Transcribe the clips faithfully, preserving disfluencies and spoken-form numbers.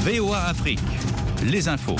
V O A Afrique, les infos.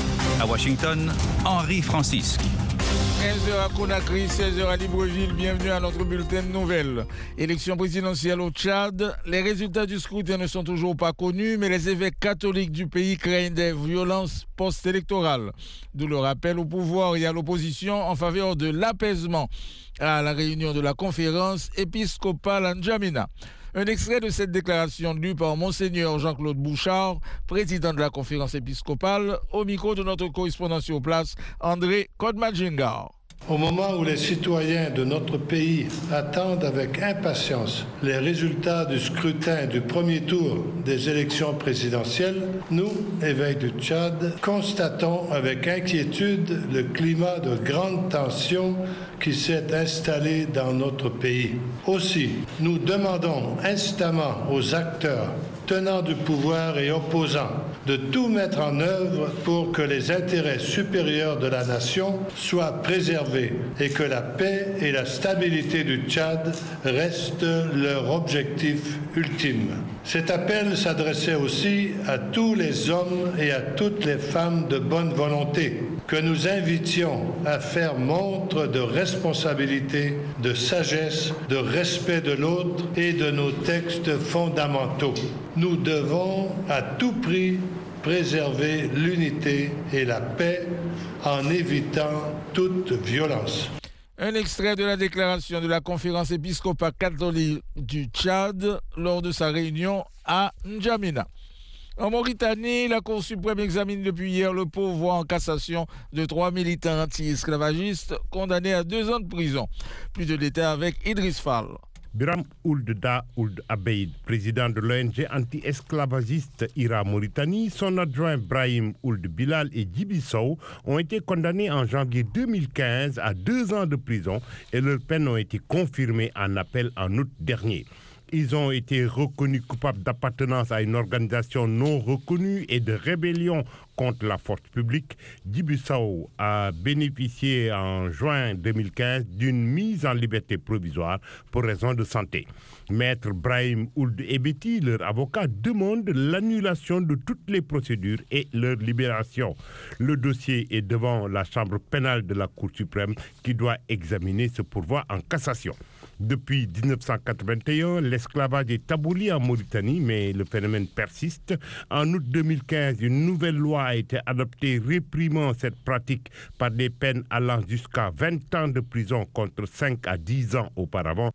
À Washington, Henri Francisque. quinze heures à Conakry, seize heures à Libreville. Bienvenue à notre bulletin de nouvelles. Élection présidentielle au Tchad. Les résultats du scrutin ne sont toujours pas connus, mais les évêques catholiques du pays craignent des violences post-électorales. D'où le rappel au pouvoir et à l'opposition en faveur de l'apaisement à la réunion de la conférence épiscopale à N'Djamena. Un extrait de cette déclaration lue par Monseigneur Jean-Claude Bouchard, président de la conférence épiscopale, au micro de notre correspondant sur place, André Kodmadjingar. Au moment où les citoyens de notre pays attendent avec impatience les résultats du scrutin du premier tour des élections présidentielles, nous, évêques du Tchad, constatons avec inquiétude le climat de grande tension qui s'est installé dans notre pays. Aussi, nous demandons instamment aux acteurs tenants du pouvoir et opposants de tout mettre en œuvre pour que les intérêts supérieurs de la nation soient préservés et que la paix et la stabilité du Tchad restent leur objectif ultime. Cet appel s'adressait aussi à tous les hommes et à toutes les femmes de bonne volonté que nous invitions à faire montre de responsabilité, de sagesse, de respect de l'autre et de nos textes fondamentaux. Nous devons à tout prix préserver l'unité et la paix en évitant toute violence. Un extrait de la déclaration de la conférence épiscopale catholique du Tchad lors de sa réunion à N'Djamena. En Mauritanie, la Cour suprême examine depuis hier le pourvoi en cassation de trois militants anti-esclavagistes condamnés à deux ans de prison. Plus de détails avec Idriss Fall. Biram Ould Da Ould Abeid, président de l'O N G anti-esclavagiste IRA Mauritanie, son adjoint Brahim Ould Bilal et Djibi Sow ont été condamnés en janvier deux mille quinze à deux ans de prison et leurs peines ont été confirmées en appel en août dernier. Ils ont été reconnus coupables d'appartenance à une organisation non reconnue et de rébellion contre la force publique. Djibi Sow a bénéficié en juin deux mille quinze d'une mise en liberté provisoire pour raison de santé. Maître Brahim Ould Ebeti, leur avocat, demande l'annulation de toutes les procédures et leur libération. Le dossier est devant la chambre pénale de la Cour suprême qui doit examiner ce pourvoi en cassation. Depuis dix-neuf cent quatre-vingt-un, l'esclavage est aboli en Mauritanie, mais le phénomène persiste. En août deux mille quinze, une nouvelle loi a été adoptée réprimant cette pratique par des peines allant jusqu'à vingt ans de prison contre cinq à dix ans auparavant.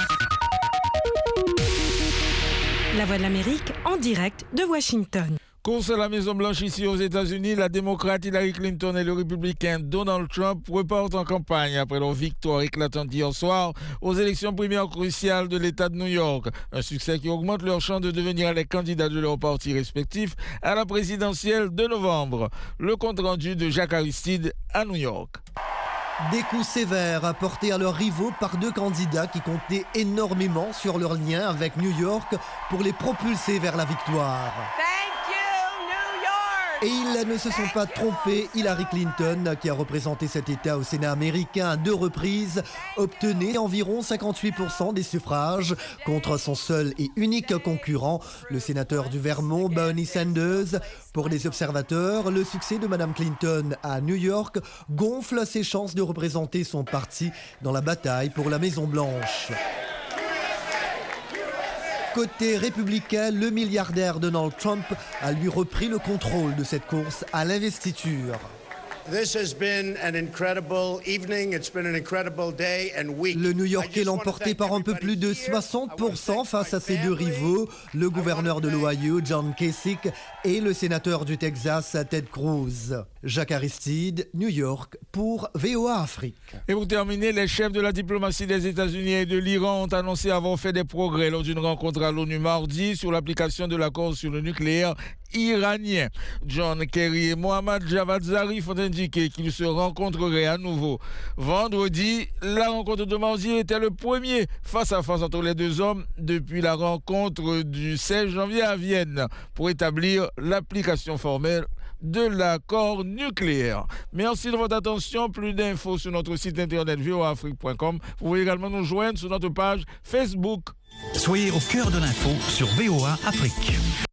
La Voix de l'Amérique en direct de Washington. Course à la Maison-Blanche ici aux États-Unis, la démocrate Hillary Clinton et le républicain Donald Trump repartent en campagne après leur victoire éclatante hier soir aux élections primaires cruciales de l'État de New York. Un succès qui augmente leur chance de devenir les candidats de leurs partis respectifs à la présidentielle de novembre. Le compte-rendu de Jacques Aristide à New York. Des coups sévères apportés à leurs rivaux par deux candidats qui comptaient énormément sur leur lien avec New York pour les propulser vers la victoire. Et ils ne se sont pas trompés. Hillary Clinton, qui a représenté cet État au Sénat américain à deux reprises, obtenait environ cinquante-huit pour cent des suffrages contre son seul et unique concurrent, le sénateur du Vermont, Bernie Sanders. Pour les observateurs, le succès de Mme Clinton à New York gonfle ses chances de représenter son parti dans la bataille pour la Maison-Blanche. Côté républicain, le milliardaire Donald Trump a lui repris le contrôle de cette course à l'investiture. Le New-Yorkais l'a emporté par un peu plus de soixante pour cent face à ses deux rivaux, le gouverneur de l'Ohio, John Kasich, et le sénateur du Texas, Ted Cruz. Jacques Aristide, New York, pour V O A Afrique. Et pour terminer, les chefs de la diplomatie des États-Unis et de l'Iran ont annoncé avoir fait des progrès lors d'une rencontre à l'ONU mardi sur l'application de l'accord sur le nucléaire iranien. John Kerry et Mohammad Javad Zarif ont indiqué qu'ils se rencontreraient à nouveau vendredi. La rencontre de mardi était le premier face-à-face entre les deux hommes depuis la rencontre du seize janvier à Vienne pour établir l'application formelle de l'accord nucléaire. Merci de votre attention. Plus d'infos sur notre site internet v o a afrique point com. Vous pouvez également nous joindre sur notre page Facebook. Soyez au cœur de l'info sur V O A Afrique.